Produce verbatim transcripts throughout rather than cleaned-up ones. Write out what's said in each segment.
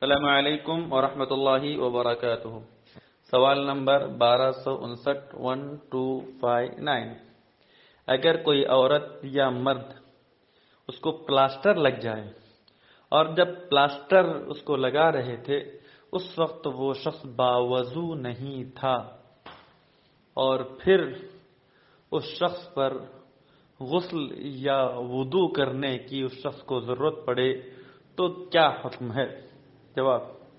السلام علیکم ورحمۃ اللہ وبرکاتہ۔ سوال نمبر بارہ سو انسٹھ ون ٹو فائیو نائن۔ اگر کوئی عورت یا مرد اس کو پلاسٹر لگ جائے اور جب پلاسٹر اس کو لگا رہے تھے اس وقت وہ شخص باوضو نہیں تھا اور پھر اس شخص پر غسل یا وضو کرنے کی اس شخص کو ضرورت پڑے تو کیا حکم ہے؟ جواب: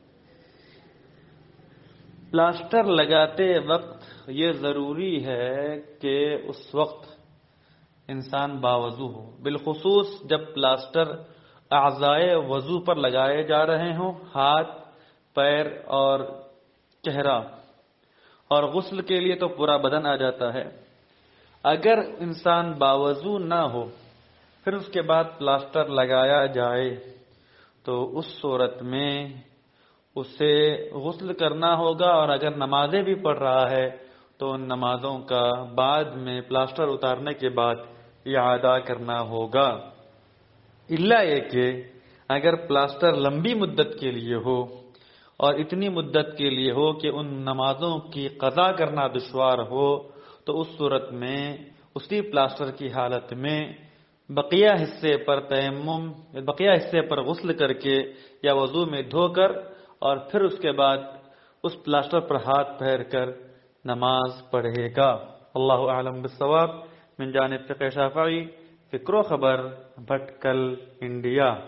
پلاسٹر لگاتے وقت یہ ضروری ہے کہ اس وقت انسان باوضو ہو، بالخصوص جب پلاسٹر اعضائے وضو پر لگائے جا رہے ہوں، ہاتھ، پیر اور چہرہ، اور غسل کے لیے تو پورا بدن آ جاتا ہے۔ اگر انسان باوضو نہ ہو پھر اس کے بعد پلاسٹر لگایا جائے تو اس صورت میں اسے غسل کرنا ہوگا، اور اگر نمازیں بھی پڑھ رہا ہے تو ان نمازوں کا بعد میں پلاسٹر اتارنے کے بعد اعادہ کرنا ہوگا، الا یہ کہ اگر پلاسٹر لمبی مدت کے لیے ہو اور اتنی مدت کے لیے ہو کہ ان نمازوں کی قضا کرنا دشوار ہو تو اس صورت میں اسی پلاسٹر کی حالت میں بقیہ حصے پر تیمم بقیہ حصے پر غسل کر کے یا وضو میں دھو کر اور پھر اس کے بعد اس پلاسٹر پر ہاتھ پھیر کر نماز پڑھے گا۔ اللہ اعلم بالصواب۔ من جانب فقہ شافعی، فکر و خبر، بھٹکل، انڈیا۔